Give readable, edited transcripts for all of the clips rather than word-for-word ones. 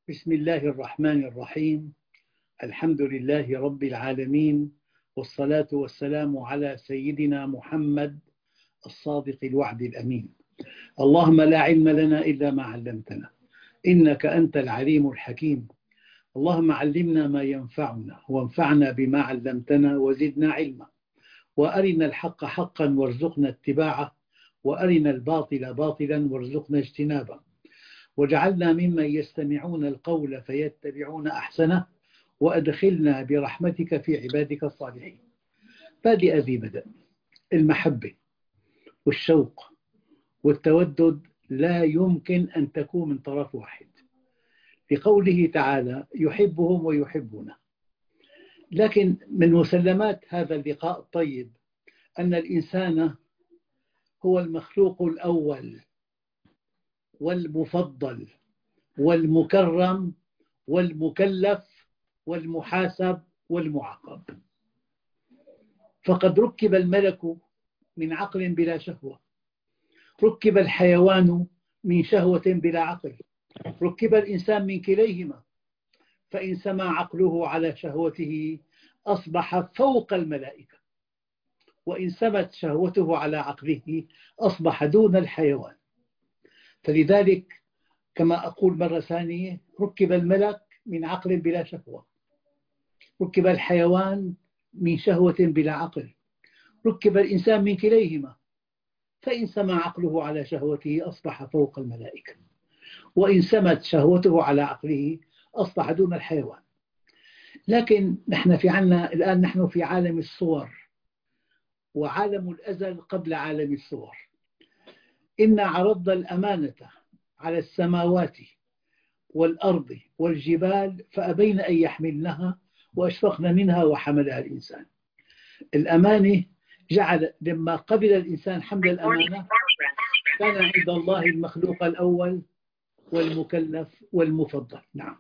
بسم الله الرحمن الرحيم. الحمد لله رب العالمين، والصلاة والسلام على سيدنا محمد الصادق الوعد الأمين. اللهم لا علم لنا إلا ما علمتنا، إنك أنت العليم الحكيم. اللهم علمنا ما ينفعنا وانفعنا بما علمتنا وزدنا علما، وأرنا الحق حقا وارزقنا اتباعه، وأرنا الباطل باطلا وارزقنا اجتنابه، وجعلنا ممن يستمعون القول فيتبعون أحسنه، وأدخلنا برحمتك في عبادك الصالحين. بادئ ذي بدء. المحبة والشوق والتودد لا يمكن أن تكون من طرف واحد، لقوله تعالى يحبهم ويحبونه. لكن من مسلمات هذا اللقاء الطيب أن الإنسان هو المخلوق الأول والمفضل والمكرم والمكلف والمحاسب والمعاقب. فقد ركب الملك من عقل بلا شهوة، ركب الحيوان من شهوة بلا عقل، ركب الإنسان من كليهما، فإن سما عقله على شهوته أصبح فوق الملائكة، وإن سمت شهوته على عقله أصبح دون الحيوان. فلذلك كما أقول مرة ثانية، ركب الملك من عقل بلا شهوة، ركب الحيوان من شهوة بلا عقل، ركب الإنسان من كليهما، فإن سما عقله على شهوته أصبح فوق الملائكة، وإن سمت شهوته على عقله أصبح دون الحيوان. لكن الآن نحن في عالم الصور، وعالم الأزل قبل عالم الصور. إنا عرضنا الأمانة على السماوات والأرض والجبال فأبين أن يحملنها وأشفقن منها وحملها الإنسان. الأمانة جعل لما قبل الإنسان حمل الأمانة كان عند الله المخلوق الأول والمكلف والمفضل. نعم،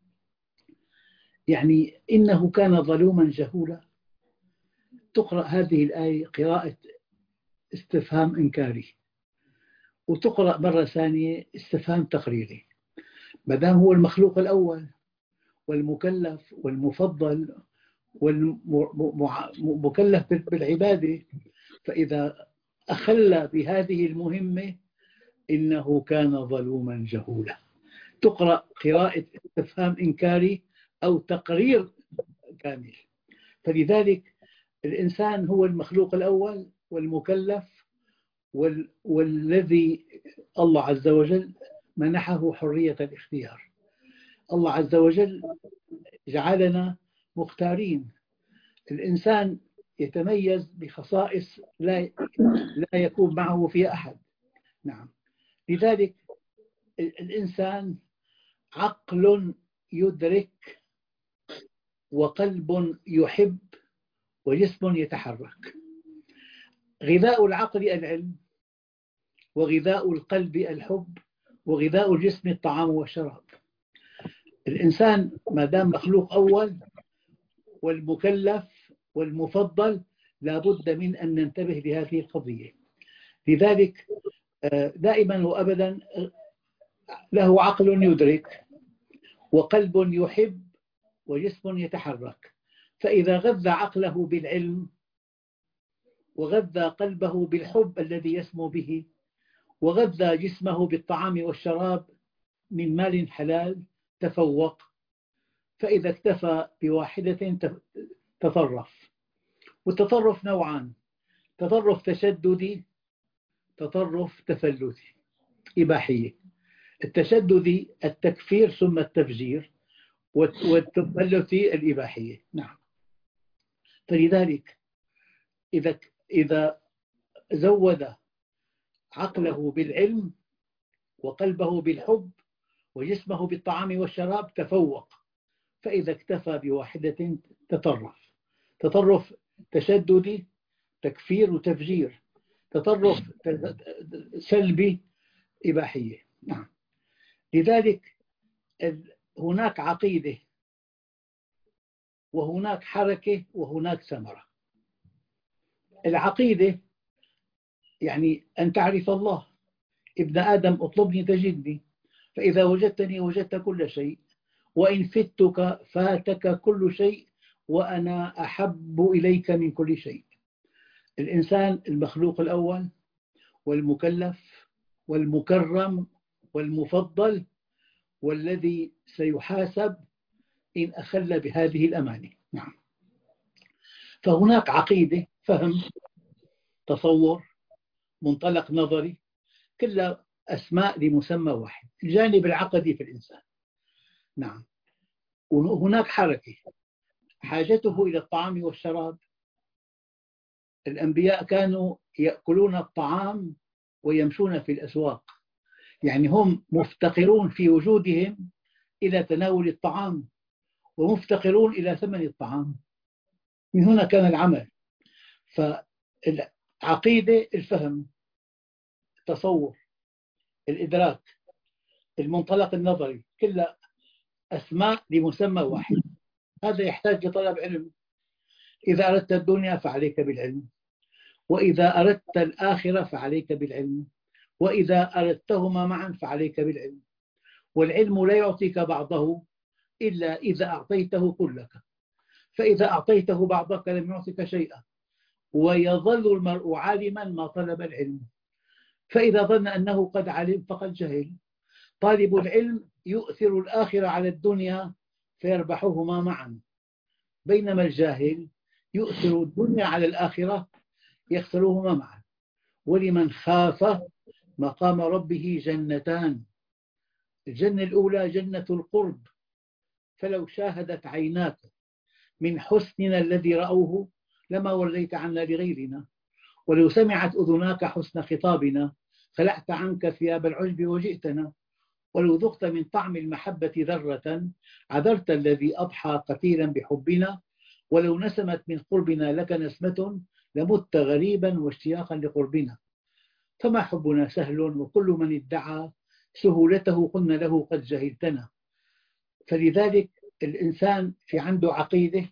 يعني إنه كان ظلوما جهولا. تقرأ هذه الآية قراءة استفهام إنكاري، وتقرأ مرة ثانية استفهام تقريري. ما دام هو المخلوق الأول والمكلف والمفضل والمكلف بالعبادة، فإذا أخل بهذه المهمة إنه كان ظلوما جهولا. تقرأ قراءة استفهام إنكاري أو تقرير كامل. فلذلك الإنسان هو المخلوق الأول والمكلف والذي الله عز وجل منحه حرية الاختيار. الله عز وجل جعلنا مختارين. الإنسان يتميز بخصائص لا يكون معه في أحد. نعم، لذلك الإنسان عقل يدرك، وقلب يحب، وجسم يتحرك. غذاء العقل العلم، وغذاء القلب الحب، وغذاء الجسم الطعام والشراب. الإنسان ما دام مخلوق أول والمكلف والمفضل لابد من أن ننتبه لهذه القضية. لذلك دائما وأبدا له عقل يدرك، وقلب يحب، وجسم يتحرك. فإذا غذى عقله بالعلم، وغذى قلبه بالحب الذي يسمو به، وغذى جسمه بالطعام والشراب من مال حلال، تفوق. فإذا اكتفى بواحدة تطرف. والتطرف نوعان: تطرف تشددي، تطرف تفلتي إباحية. التشددي التكفير ثم التفجير، والتفلتي الإباحية. نعم، فلذلك إذا زود عقله بالعلم، وقلبه بالحب، وجسمه بالطعام والشراب تفوق. فإذا اكتفى بواحدة تطرف. تطرف تشددي تكفير وتفجير، تطرف سلبي إباحية. نعم، لذلك هناك عقيدة، وهناك حركة، وهناك ثمرة. العقيدة يعني أن تعرف الله. ابن آدم اطلبني تجدني، فإذا وجدتني وجدت كل شيء. وإن فتك فاتك كل شيء وأنا أحب إليك من كل شيء. الإنسان المخلوق الأول والمكلف والمكرم والمفضل، والذي سيحاسب إن أخل بهذه الأماني. نعم. فهناك عقيدة، فهم، تصور، منطلق نظري، كلها أسماء لمسمى واحد، الجانب العقدي في الإنسان. نعم. وهناك حركة، حاجته إلى الطعام والشراب. الأنبياء كانوا يأكلون الطعام ويمشون في الأسواق، يعني هم مفتقرون في وجودهم إلى تناول الطعام ومفتقرون إلى ثمن الطعام. من هنا كان العمل. فالعقيدة، الفهم، التصور، الإدراك، المنطلق النظري، كلها أسماء لمسمى واحد. هذا يحتاج لطلب علم. إذا أردت الدنيا فعليك بالعلم، وإذا أردت الآخرة فعليك بالعلم، وإذا أردتهما معا فعليك بالعلم. والعلم لا يعطيك بعضه إلا إذا أعطيته كلك، فإذا أعطيته بعضك لم يعطك شيئا. ويظل المرء عالما ما طلب العلم، فإذا ظن أنه قد علم فقد جهل. طالب العلم يؤثر الآخرة على الدنيا فيربحهما معا، بينما الجاهل يؤثر الدنيا على الآخرة يخسرهما معا. ولمن خاف مقام ربه جنتان. الجنة الأولى جنة القرب، فلو شاهدت عيناك من حسننا الذي رأوه لما وليت عنا لغيرنا، ولو سمعت أذناك حسن خطابنا خلعت عنك ثياب العجب وجئتنا، ولو ذقت من طعم المحبة ذرة عذرت الذي أضحى قتيلا بحبنا، ولو نسمت من قربنا لك نسمة لمت غريبا واشتياقا لقربنا. فما حبنا سهل، وكل من ادعى سهولته قلنا له قد جهلتنا. فلذلك الإنسان في عنده عقيدة،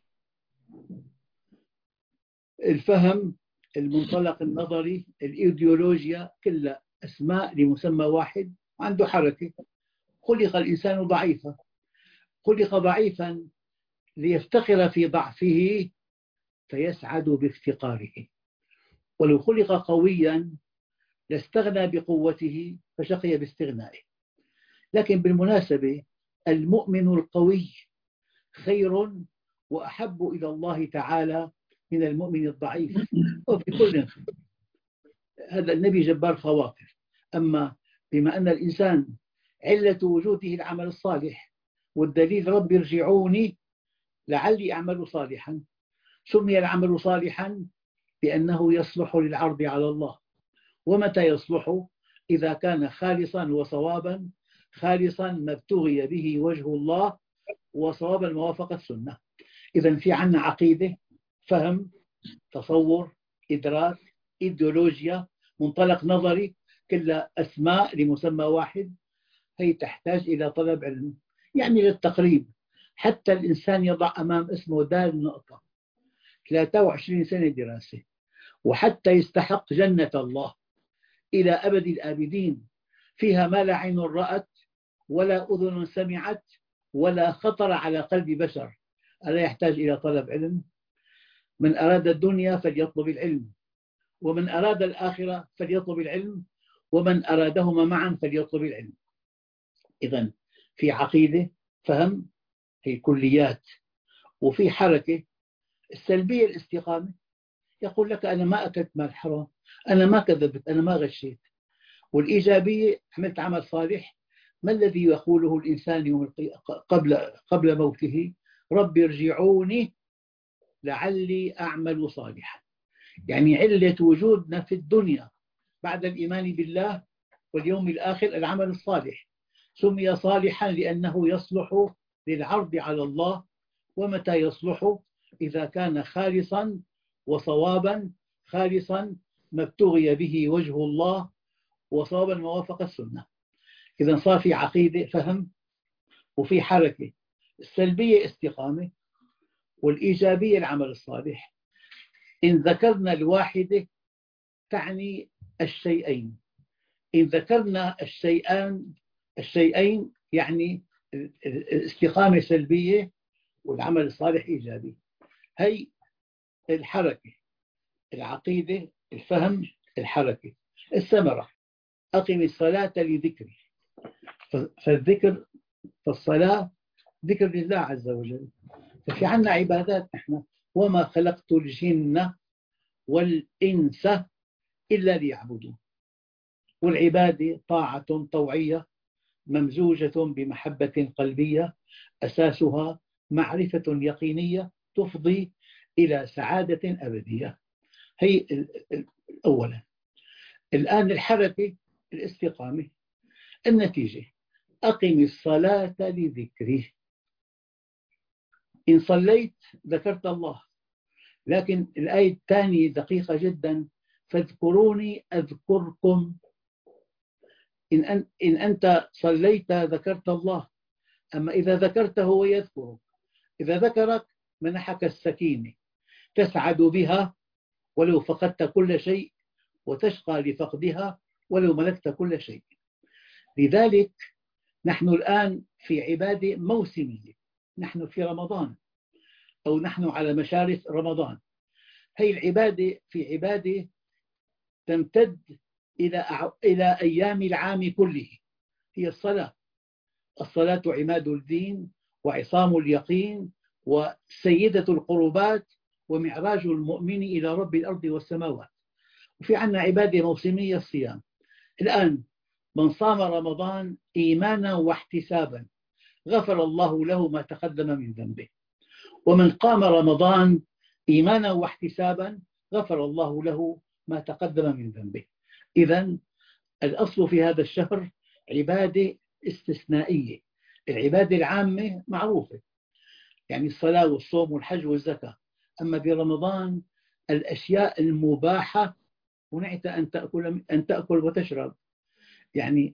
الفهم، المنطلق النظري، الإيديولوجيا، كلها أسماء لمسمى واحد. عنده حركة. خلق الإنسان ضعيفا، خلق ضعيفا ليفتقر في ضعفه فيسعد بافتقاره، ولو خلق قويا لاستغنى بقوته فشقي باستغنائه. لكن بالمناسبة المؤمن القوي خير وأحب إلى الله تعالى من المؤمن الضعيف، وفي كل خير. هذا النبي جبار خواطر. أما بما أن الإنسان علة وجوده العمل الصالح، والدليل رب ارجعوني لعلي أعمل صالحا، سمي العمل صالحا لأنه يصلح للعرض على الله. ومتى يصلح؟ إذا كان خالصا وصوابا، خالصا ما ابتغي به وجه الله، وصوابا موافق السنة. إذا في عنا عقيدة، فهم، تصور، إدراك، إيديولوجيا، منطلق نظري، كلها أسماء لمسمى واحد. هي تحتاج إلى طلب علم. يعني للتقريب، حتى الإنسان يضع أمام اسمه دال نقطة 23 سنة دراسة، وحتى يستحق جنة الله إلى أبد الآبدين فيها ما لا عين رأت ولا أذن سمعت ولا خطر على قلب بشر، ألا يحتاج إلى طلب علم؟ من أراد الدنيا فليطلب العلم، ومن أراد الآخرة فليطلب العلم، ومن أرادهما معا فليطلب العلم. إذن في عقيدة، فهم، هي كليات، وفي حركة. السلبية الاستقامة، يقول لك أنا ما أكلت مال حرام، أنا ما كذبت، أنا ما غشيت. والإيجابية عملت عمل صالح. ما الذي يقوله الإنسان يوم قبل موته؟ رب ارجعوني لعلي أعمل صالحا. يعني علة وجودنا في الدنيا بعد الإيمان بالله واليوم الآخر العمل الصالح. سمي صالحا لأنه يصلح للعرض على الله. ومتى يصلح؟ إذا كان خالصا وصوابا، خالصا ما ابتغي به وجه الله، وصوابا موافق السنة. إذا صار في عقيدة، فهم، وفي حركة. السلبية استقامة، والإيجابية العمل الصالح. إن ذكرنا الواحدة تعني الشيئين، إن ذكرنا الشيئين يعني الاستقامة سلبية والعمل الصالح إيجابي. هي الحركة، العقيدة، الفهم، الحركة. الثمرة: أقم الصلاة لذكري. فالذكر، فالصلاة ذكر لله عز وجل. ففي عنا عبادات نحن: وما خلقت الجن والإنس إلا ليعبدون. والعبادة طاعة طوعية ممزوجة بمحبة قلبية أساسها معرفة يقينية تفضي إلى سعادة أبدية. هي أولا. الآن الحركة، الاستقامة. النتيجة: أقم الصلاة لذكري. إن صليت ذكرت الله. لكن الآية الثانية دقيقة جدا: فاذكروني أذكركم. إن أنت صليت ذكرت الله، أما إذا ذكرته هو يذكرك. إذا ذكرك منحك السكينة، تسعد بها ولو فقدت كل شيء، وتشقى لفقدها ولو ملكت كل شيء. لذلك نحن الآن في عبادة موسمية، نحن في رمضان أو نحن على مشارف رمضان. هي العبادة في عبادة تمتد إلى أيام العام كله. هي الصلاة. الصلاة عماد الدين وعصام اليقين وسيدة القربات ومعراج المؤمن إلى رب الأرض والسماوات. وفي عنا عبادة موسمية: الصيام. الآن من صام رمضان إيمانا واحتسابا غفر الله له ما تقدم من ذنبه. ومن قام رمضان إيمانا واحتسابا غفر الله له ما تقدم من ذنبه. إذن الأصل في هذا الشهر عبادة استثنائية. العبادة العامة معروفة، يعني الصلاة والصوم والحج والزكاة. أما برمضان الأشياء المباحة منعت أن تأكل وتشرب. يعني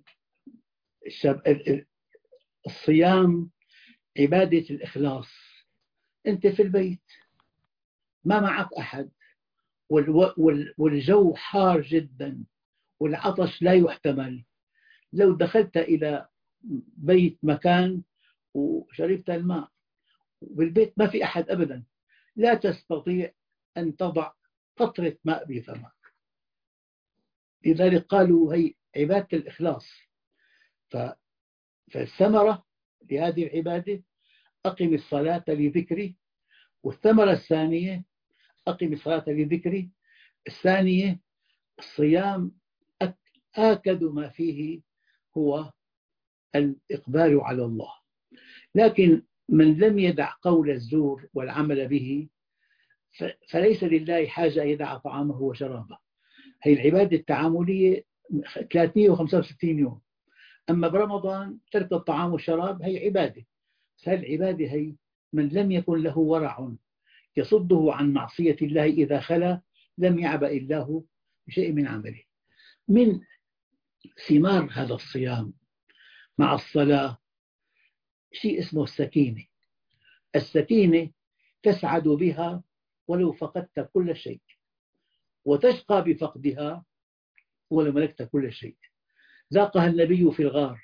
الصيام عبادة الإخلاص. أنت في البيت ما معك أحد، والجو حار جدا والعطش لا يحتمل. لو دخلت إلى بيت مكان وشربت الماء، بالبيت ما في أحد أبدا، لا تستطيع أن تضع قطرة ماء بفمك. لذلك قالوا هي عبادة الإخلاص. فالثمرة لهذه العبادة: أقم الصلاة لذكري. والثمرة الثانية: أقم الصلاة لذكري. الثانية: الصيام آكد ما فيه هو الإقبال على الله. لكن من لم يدع قول الزور والعمل به فليس لله حاجة أن يدع طعامه وشرابه. هي العبادة التعاملية 365 يوم. أما برمضان ترك الطعام والشراب هي عبادة. فالعبادة هي من لم يكن له ورع يصده عن معصية الله إذا خلا لم يعبأ الله بشيء من عمله. من ثمار هذا الصيام مع الصلاة شيء اسمه السكينة. السكينة تسعد بها ولو فقدت كل شيء، وتشقى بفقدها ولو ملكت كل شيء. ذاقها النبي في الغار،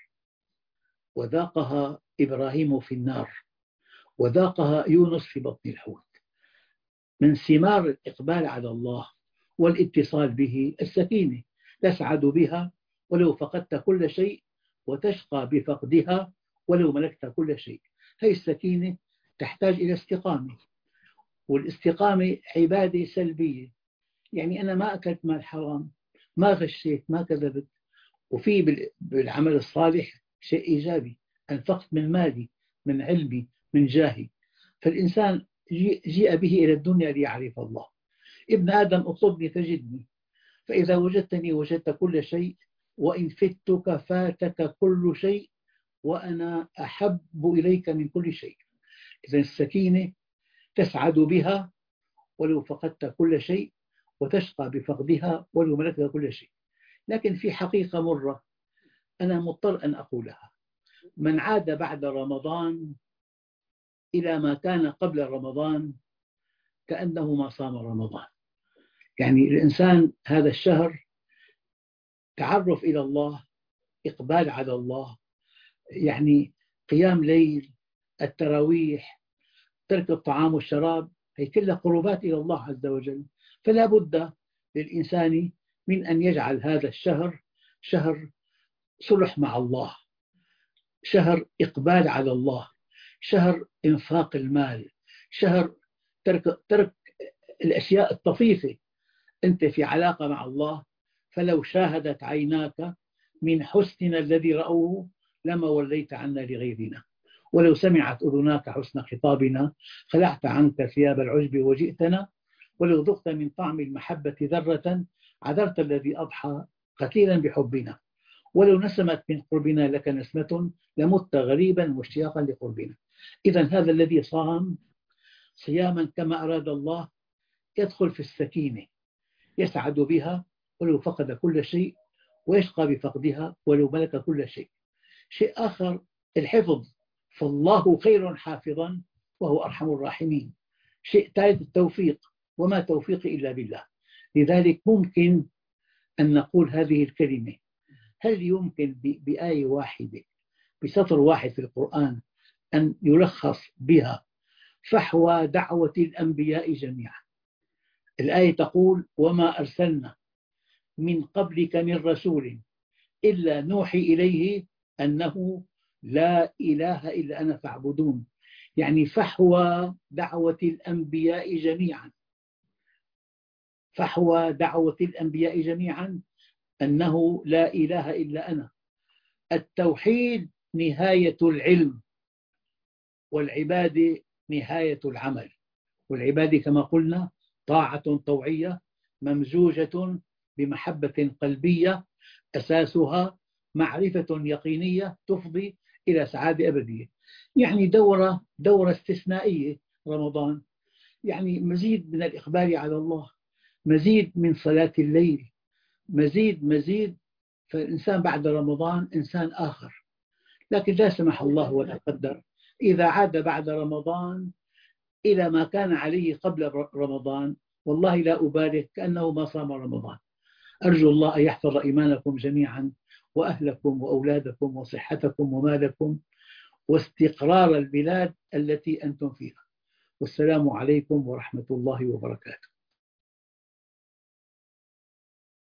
وذاقها إبراهيم في النار، وذاقها يونس في بطن الحوت. من ثمار الإقبال على الله والاتصال به السكينة، تسعد بها ولو فقدت كل شيء، وتشقى بفقدها ولو ملكت كل شيء. هذه السكينة تحتاج إلى استقامة، والاستقامة عبادة سلبية. يعني أنا ما أكلت مال حرام، ما غشيت، ما كذبت. وفي بالعمل الصالح شيء إيجابي: أنفقت من مالي، من علمي، من جاهي. فالإنسان جيء به إلى الدنيا ليعرف الله. ابن آدم اطلبني تجدني، فإذا وجدتني وجدت كل شيء، وإن فتك فاتك كل شيء، وأنا أحب إليك من كل شيء. إذن السكينة تسعد بها ولو فقدت كل شيء، وتشقى بفقدها ولو ملكت كل شيء. لكن في حقيقة مرة أنا مضطر أن أقولها: من عاد بعد رمضان إلى ما كان قبل رمضان كأنه ما صام رمضان. يعني الإنسان هذا الشهر تعرف إلى الله، إقبال على الله، يعني قيام ليل، التراويح، ترك الطعام والشراب، هي كلها قربات إلى الله عز وجل. فلا بد للإنسان من أن يجعل هذا الشهر شهر صلح مع الله، شهر إقبال على الله، شهر إنفاق المال، شهر ترك الأشياء الطفيفة. أنت في علاقة مع الله، فلو شاهدت عيناك من حسننا الذي رأوه لما وليت عنا لغيرنا، ولو سمعت أذناك حسن خطابنا خلعت عنك ثياب العجب وجئتنا، ولو ذقت من طعم المحبة ذرة عذرت الذي أضحى قتيلا بحبنا، ولو نسمت من قربنا لك نسمة لمت غريبا مشتاقا لقربنا. إذا هذا الذي صام صياما كما أراد الله يدخل في السكينة، يسعد بها ولو فقد كل شيء، ويشقى بفقدها ولو ملك كل شيء. شيء آخر الحفظ، فالله خير حافظا وهو أرحم الراحمين. شيء ثالث التوفيق، وما توفيقي إلا بالله. لذلك ممكن أن نقول هذه الكلمة، هل يمكن بآية واحدة بسطر واحد في القرآن أن يلخص بها فحوى دعوة الأنبياء جميعا؟ الآية تقول: وما أرسلنا من قبلك من رسول إلا نوحي إليه أنه لا إله إلا أنا فاعبدون. يعني فحوى دعوة الأنبياء جميعا، فحوى دعوة الأنبياء جميعا أنه لا إله إلا أنا. التوحيد نهاية العلم، والعبادة نهاية العمل. والعبادة كما قلنا طاعة طوعية ممزوجة بمحبة قلبية أساسها معرفة يقينية تفضي إلى سعادة أبدية. يعني دورة استثنائية رمضان، يعني مزيد من الإقبال على الله، مزيد من صلاة الليل، مزيد. فالإنسان بعد رمضان إنسان آخر. لكن لا سمح الله ولا قدر إذا عاد بعد رمضان إلى ما كان عليه قبل رمضان، والله لا أبالغ كأنه ما صام رمضان. أرجو الله أن يحفظ إيمانكم جميعا، وأهلكم وأولادكم وصحتكم ومالكم واستقرار البلاد التي أنتم فيها. والسلام عليكم ورحمة الله وبركاته.